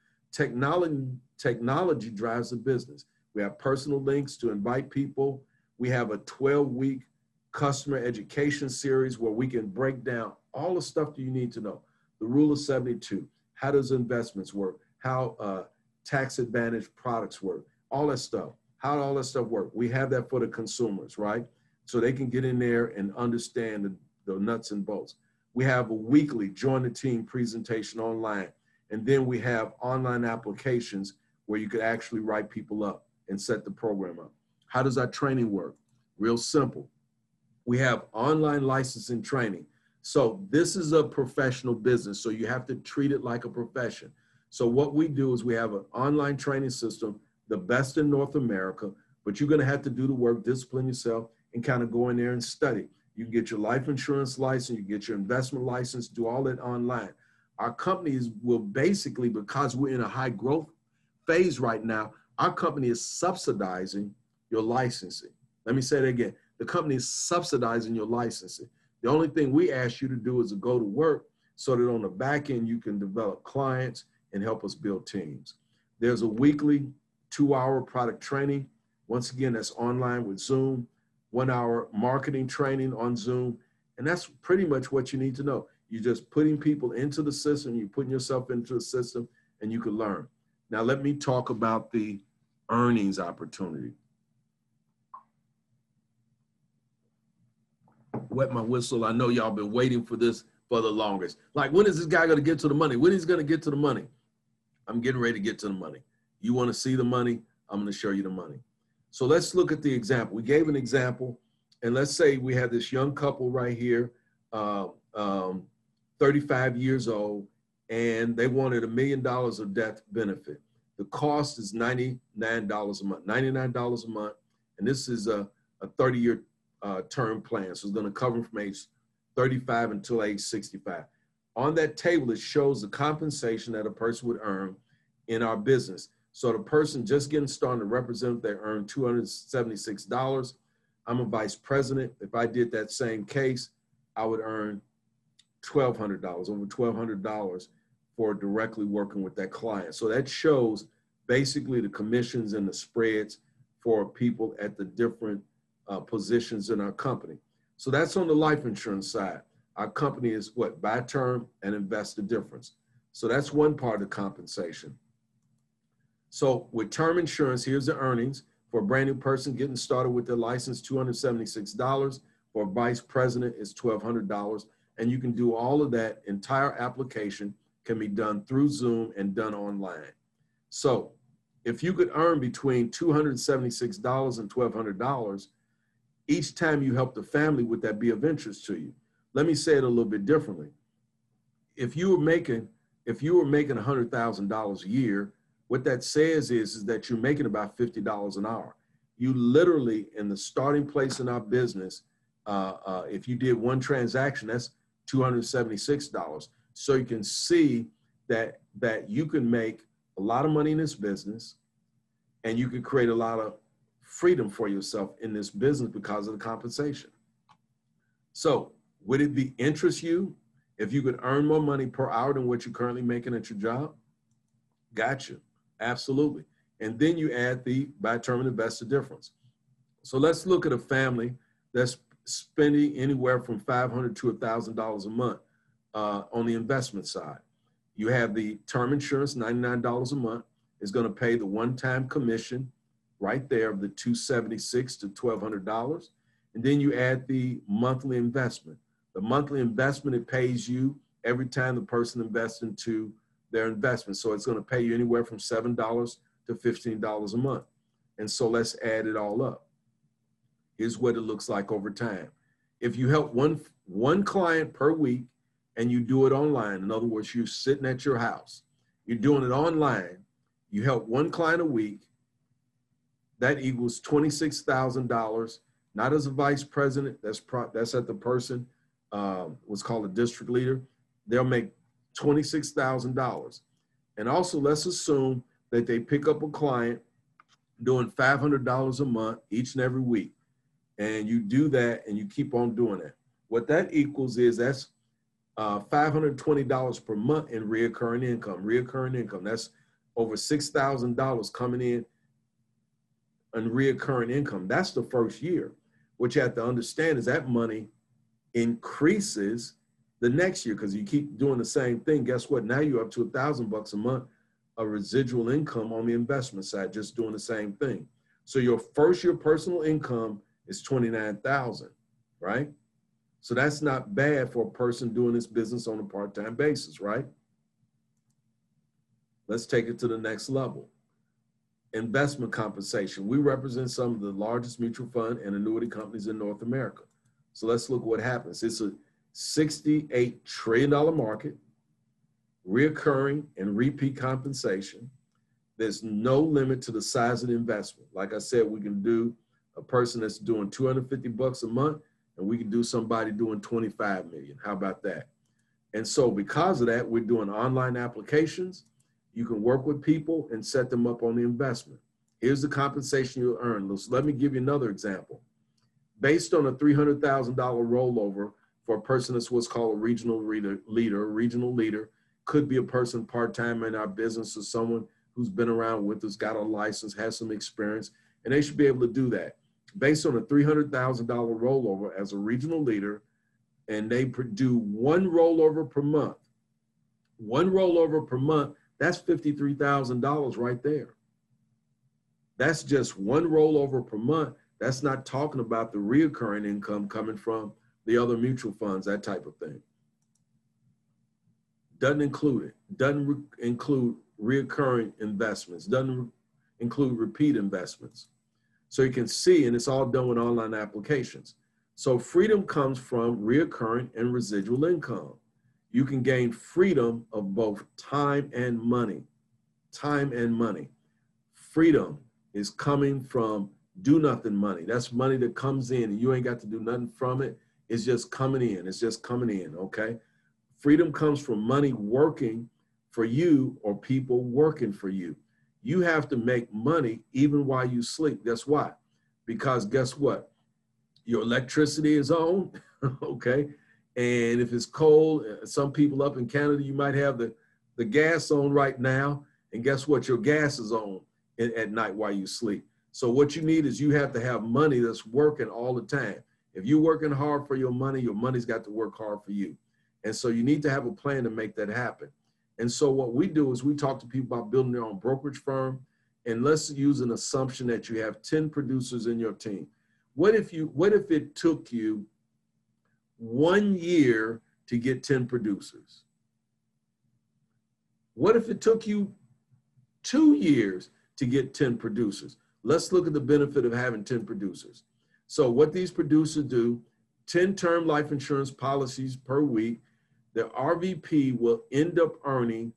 Technology drives the business. We have personal links to invite people. We have a 12-week customer education series where we can break down all the stuff that you need to know. The rule of 72, how does investments work? How tax advantage products work? All that stuff. How all that stuff work? We have that for the consumers, right? So they can get in there and understand the nuts and bolts. We have a weekly join the team presentation online. And then we have online applications where you could actually write people up and set the program up. How does our training work? Real simple. We have online licensing training. So this is a professional business, so you have to treat it like a profession. So what we do is we have an online training system, the best in North America, but you're gonna have to do the work, discipline yourself, and kind of go in there and study. You can get your life insurance license, you get your investment license, do all that online. Our companies will basically, because we're in a high growth phase right now, our company is subsidizing your licensing. Let me say that again. The company is subsidizing your licensing. The only thing we ask you to do is to go to work so that on the back end, you can develop clients and help us build teams. There's a weekly 2-hour product training. Once again, that's online with Zoom, 1-hour marketing training on Zoom. And that's pretty much what you need to know. You're just putting people into the system, you're putting yourself into the system, and you can learn. Now, let me talk about the earnings opportunity. Wet my whistle. I know y'all been waiting for this for the longest. Like, when is this guy going to get to the money? When is he going to get to the money? I'm getting ready to get to the money. You want to see the money? I'm going to show you the money. So let's look at the example. We gave an example, and let's say we had this young couple right here, 35 years old, and they wanted $1 million of death benefit. The cost is $99 a month, $99 a month, and this is a 30-year term plan. So it's going to cover them from age 35 until age 65. On that table, it shows the compensation that a person would earn in our business. So the person just getting started, a representative, they earn $276. I'm a vice president. If I did that same case, I would earn $1,200, over $1,200 for directly working with that client. So that shows basically the commissions and the spreads for people at the different positions in our company. So that's on the life insurance side. Our company is what? Buy term and invest the difference. So that's one part of compensation. So with term insurance, here's the earnings. For a brand new person getting started with their license, $276. For a vice president, it's $1,200. And you can do all of that. Entire application can be done through Zoom and done online. So if you could earn between $276 and $1,200, each time you help the family, would that be of interest to you? let me say it a little bit differently. If you were making $100,000 a year, what that says is that you're making about $50 an hour. You literally, in the starting place in our business, if you did one transaction, that's $276. So you can see that you can make a lot of money in this business, and you can create a lot of freedom for yourself in this business because of the compensation. So would it interest you if you could earn more money per hour than what you're currently making at your job? Gotcha. Absolutely. And then you add the by term and invest the difference. So let's look at a family that's spending anywhere from $500 to $1,000 a month on the investment side. You have the term insurance, $99 a month, is going to pay the one-time commission right there of the $276 to $1,200. And then you add the monthly investment. The monthly investment, it pays you every time the person invests into their investment. So it's going to pay you anywhere from $7 to $15 a month. And so let's add it all up. Here's what it looks like over time. If you help one client per week and you do it online, in other words, you're sitting at your house, you're doing it online, you help one client a week, that equals $26,000, not as a vice president, that's at the person, what's called a district leader, they'll make $26,000. And also let's assume that they pick up a client doing $500 a month each and every week. And you do that and you keep on doing that. What that equals is that's $520 per month in reoccurring income. Reoccurring income, that's over $6,000 coming in reoccurring income. That's the first year. What you have to understand is that money increases the next year because you keep doing the same thing. Guess what? Now you're up to $1,000 a month of residual income on the investment side, just doing the same thing. So your first year personal income is $29,000, right? So that's not bad for a person doing this business on a part-time basis, right? Let's take it to the next level. Investment compensation. We represent some of the largest mutual fund and annuity companies in North America. So let's look what happens. It's a $68 trillion market, reoccurring and repeat compensation. There's no limit to the size of the investment. Like I said, we can do a person that's doing $250 a month, and we can do somebody doing 25 million. How about that? And so because of that, we're doing online applications. You can work with people and set them up on the investment. Here's the compensation you'll earn. Let me give you another example. Based on a $300,000 rollover for a person that's what's called a regional leader. A regional leader could be a person part-time in our business or someone who's been around with us, got a license, has some experience, and they should be able to do that. Based on a $300,000 rollover as a regional leader, and they do one rollover per month. One rollover per month, that's $53,000 right there. That's just one rollover per month. That's not talking about the reoccurring income coming from the other mutual funds, that type of thing. Doesn't include it. Doesn't include reoccurring investments. Doesn't include repeat investments. So you can see, and it's all done with online applications. So freedom comes from reoccurring and residual income. You can gain freedom of both time and money. Time and money. Freedom is coming from do nothing money. That's money that comes in and you ain't got to do nothing from it. It's just coming in. It's just coming in, okay? Freedom comes from money working for you or people working for you. You have to make money even while you sleep. Guess why? Because guess what? Your electricity is on, okay? And if it's cold, some people up in Canada, you might have the gas on right now. And guess what? Your gas is on at night while you sleep. So what you need is you have to have money that's working all the time. If you're working hard for your money's got to work hard for you. And so you need to have a plan to make that happen. And so what we do is we talk to people about building their own brokerage firm. And let's use an assumption that you have 10 producers in your team. What if it took you 1 year to get 10 producers? What if it took you 2 years to get 10 producers? Let's look at the benefit of having 10 producers. So what these producers do, 10 term life insurance policies per week, the RVP will end up earning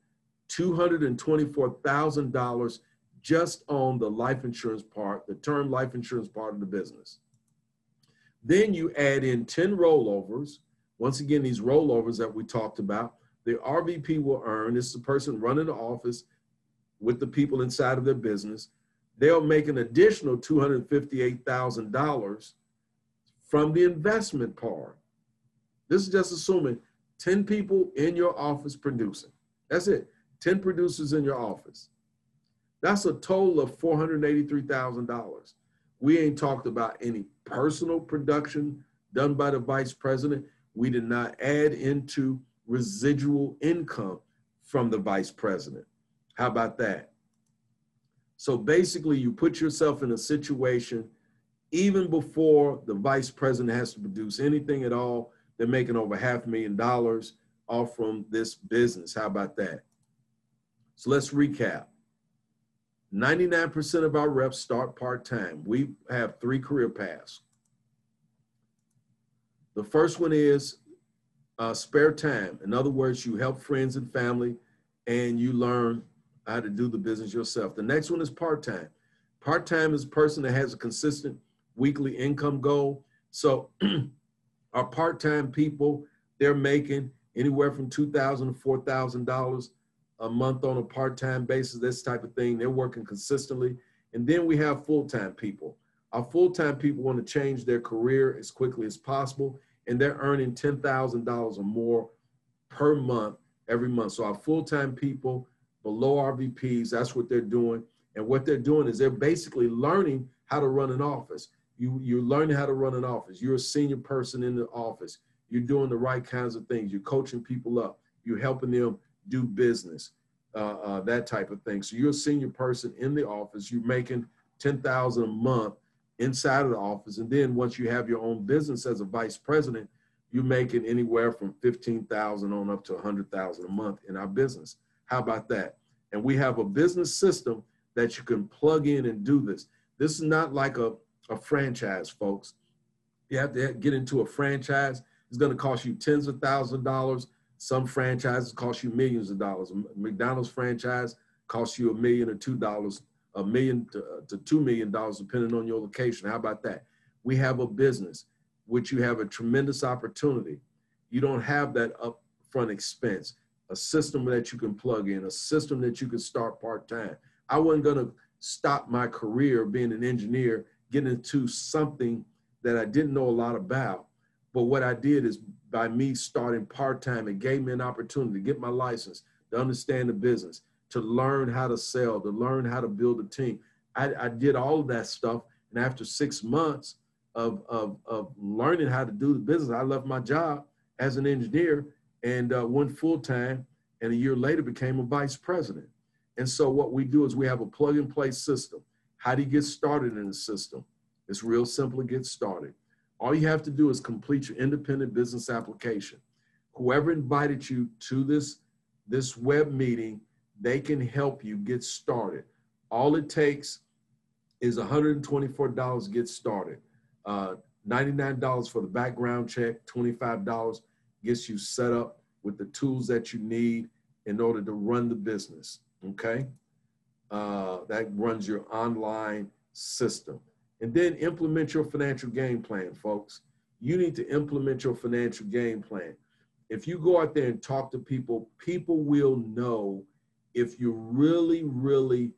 $224,000 just on the life insurance part, the term life insurance part of the business. Then you add in 10 rollovers. Once again, these rollovers that we talked about, the RVP will earn, this is the person running the office with the people inside of their business, they'll make an additional $258,000 from the investment part. This is just assuming 10 people in your office producing. That's it, 10 producers in your office. That's a total of $483,000. We ain't talked about any personal production done by the vice president. We did not add into residual income from the vice president. How about that? So basically, you put yourself in a situation, even before the vice president has to produce anything at all, they're making over $500,000 off from this business. How about that? So let's recap. 99% of our reps start part-time. We have 3 career paths. The first one is spare time. In other words, you help friends and family and you learn how to do the business yourself. The next one is part-time. Part-time is a person that has a consistent weekly income goal. So our part-time people, they're making anywhere from $2,000 to $4,000 a month on a part-time basis, this type of thing. They're working consistently. And then we have full-time people. Our full-time people want to change their career as quickly as possible, and they're earning $10,000 or more per month, every month. So our full-time people below RVPs, that's what they're doing. And what they're doing is they're basically learning how to run an office. You're learning how to run an office. You're a senior person in the office. You're doing the right kinds of things. You're coaching people up. You're helping them do business, that type of thing. So you're a senior person in the office. You're making $10,000 a month inside of the office. And then once you have your own business as a vice president, you're making anywhere from $15,000 on up to $100,000 a month in our business. How about that? And we have a business system that you can plug in and do this. This is not like a franchise, folks. You have to get into a franchise. It's going to cost you tens of thousands of dollars. Some franchises cost you millions of dollars. A McDonald's franchise costs you $1 million or $2, $1 million to $2 million, depending on your location. How about that? We have a business, which you have a tremendous opportunity. You don't have that upfront expense, a system that you can plug in, a system that you can start part-time. I wasn't going to stop my career being an engineer, getting into something that I didn't know a lot about. But what I did is by me starting part-time, it gave me an opportunity to get my license, to understand the business, to learn how to sell, to learn how to build a team. I did all of that stuff. And after 6 months of learning how to do the business, I left my job as an engineer and went full-time, and a year later became a vice president. And so what we do is we have a plug-and-play system. How do you get started in the system? It's real simple to get started. All you have to do is complete your independent business application. Whoever invited you to this web meeting, they can help you get started. All it takes is $124 to get started. $99 for the background check, $25 gets you set up with the tools that you need in order to run the business, okay? That runs your online system. And then implement your financial game plan, folks. You need to implement your financial game plan. If you go out there and talk to people, people will know if you're really, really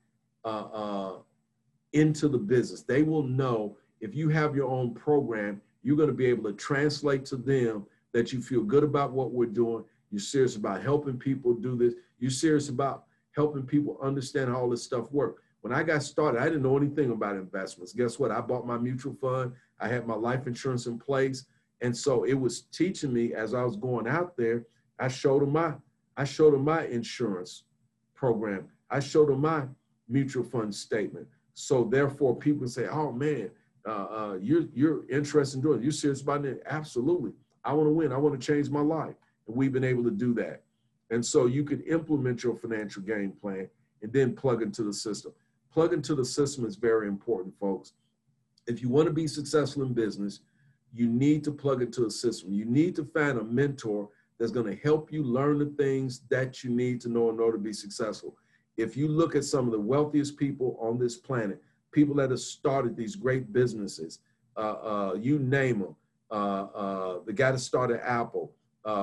into the business. They will know if you have your own program, you're going to be able to translate to them that you feel good about what we're doing. You're serious about helping people do this. You're serious about helping people understand how all this stuff works. When I got started, I didn't know anything about investments. Guess what? I bought my mutual fund. I had my life insurance in place. And so it was teaching me as I was going out there. I showed them my insurance program. I showed them my mutual fund statement. So therefore people say, oh man, you're interested in doing it. You're serious about it? Absolutely. I want to win. I want to change my life. And we've been able to do that. And so you can implement your financial game plan and then plug into the system. Plug into the system is very important, folks. If you want to be successful in business, you need to plug into a system. You need to find a mentor that's going to help you learn the things that you need to know in order to be successful. If you look at some of the wealthiest people on this planet, people that have started these great businesses, you name them, the guy that started Apple,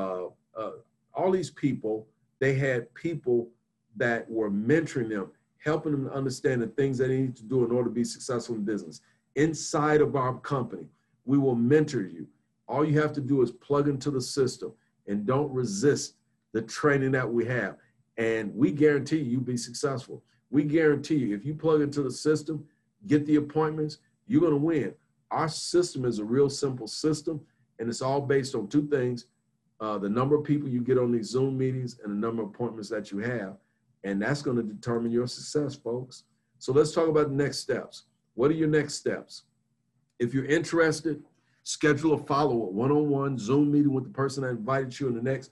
all these people, they had people that were mentoring them, helping them to understand the things that they need to do in order to be successful in business. Inside of our company, we will mentor you. All you have to do is plug into the system and don't resist the training that we have. And we guarantee you'll be successful. We guarantee you, if you plug into the system, get the appointments, you're going to win. Our system is a real simple system, and it's all based on two things: the number of people you get on these Zoom meetings and the number of appointments that you have. And that's going to determine your success, folks. So let's talk about the next steps. What are your next steps? If you're interested, schedule a follow-up one-on-one Zoom meeting with the person that invited you in the next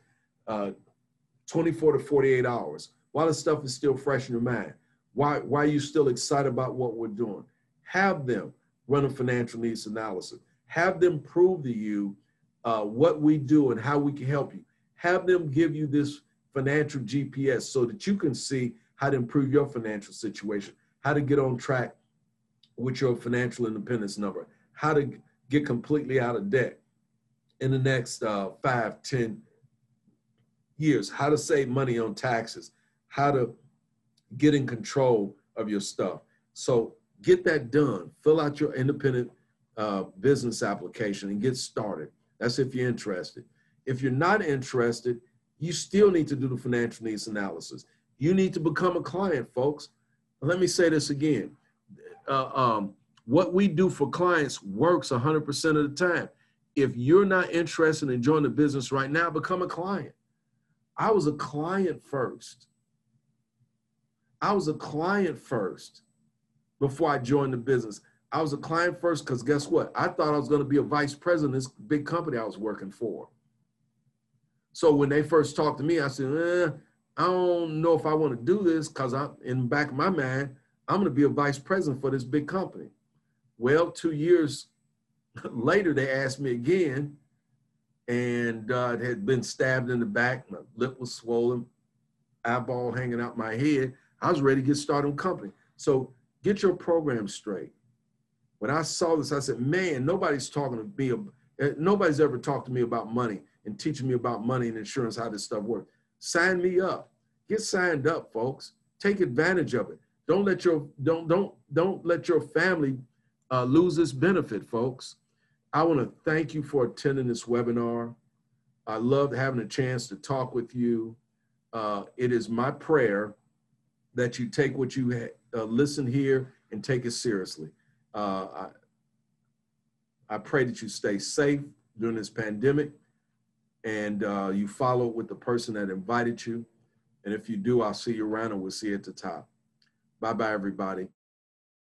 24 to 48 hours. While this stuff is still fresh in your mind, why are you still excited about what we're doing? Have them run a financial needs analysis. Have them prove to you what we do and how we can help you. Have them give you this financial GPS so that you can see how to improve your financial situation, how to get on track with your financial independence number, how to get completely out of debt in the next 5, 10 years, how to save money on taxes, how to get in control of your stuff. So get that done. Fill out your independent business application and get started. That's if you're interested. If you're not interested, you still need to do the financial needs analysis. You need to become a client, folks. Let me say this again. What we do for clients works 100% of the time. If you're not interested in joining the business right now, become a client. I was a client first. I was a client first before I joined the business. I was a client first because guess what? I thought I was going to be a vice president of this big company I was working for. So when they first talked to me, I said, I don't know if I want to do this because in the back of my mind, I'm going to be a vice president for this big company. Well, 2 years later, they asked me again, and it had been stabbed in the back. My lip was swollen, eyeball hanging out my head. I was ready to get started on the company. So get your program straight. When I saw this, I said, man, nobody's talking to me. Nobody's ever talked to me about money and teaching me about money and insurance, how this stuff works. Sign me up. Get signed up, folks. Take advantage of it. Don't let your family lose this benefit, folks. I want to thank you for attending this webinar. I loved having a chance to talk with you. It is my prayer that you take what you listen here and take it seriously. I pray that you stay safe during this pandemic and you follow with the person that invited you. And if you do, I'll see you around and we'll see you at the top. Bye-bye, everybody.